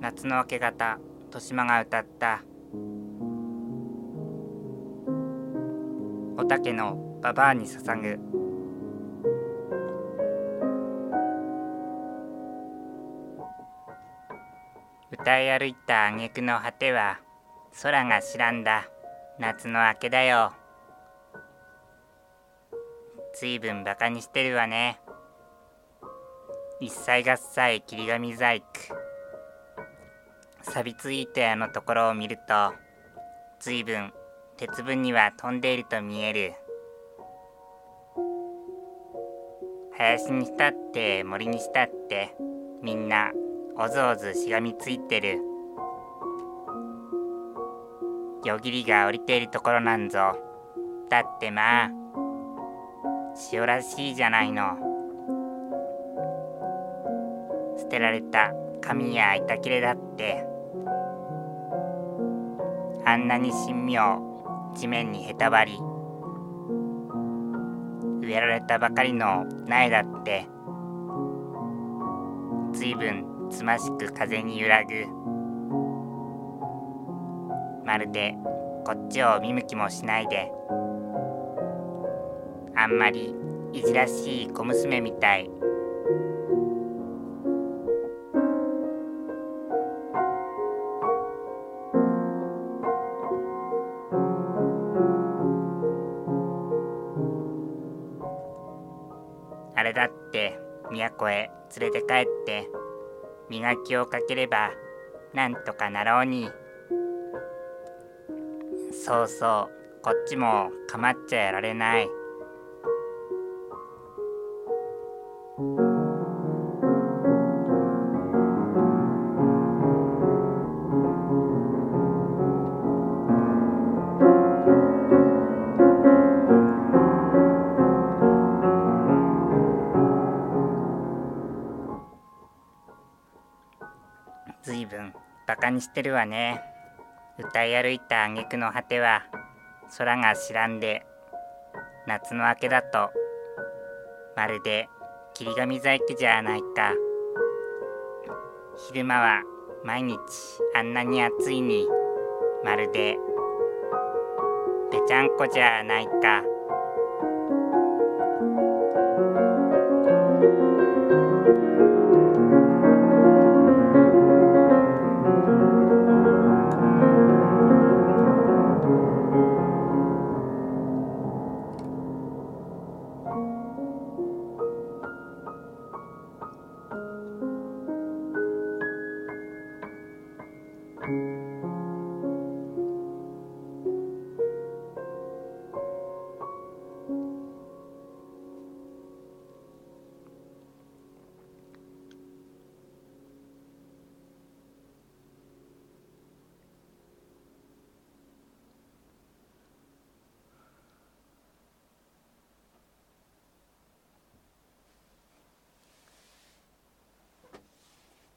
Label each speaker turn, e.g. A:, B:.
A: 夏の明け方、豊島が歌ったおたけのババアに捧ぐ。歌い歩いた挙句の果ては空が白んだ夏の明けだよ。ずいぶんバカにしてるわね。一切合切霧紙細工。錆びついたのところを見ると、ずいぶん鉄分には飛んでいると見える。林にしたって森にしたってみんなおずおずしがみついてる。夜霧が降りているところなんぞ。だってまあ塩らしいじゃないの。捨てられた紙や板切れだってあんなに神妙地面にへたばり、植えられたばかりの苗だってずいぶんつましく風に揺らぐ。まるでこっちを見向きもしないで、あんまりいじらしい小娘みたい。あれだって都へ連れて帰って磨きをかければなんとかなろうに。そうそう、こっちも構っちゃやられない。ずいぶんバカにしてるわね。歌い歩いた挙句の果ては空が白んで夏の明けだとまるで霧紙細工じゃないか。昼間は毎日あんなに暑いにまるでぺちゃんこじゃないか。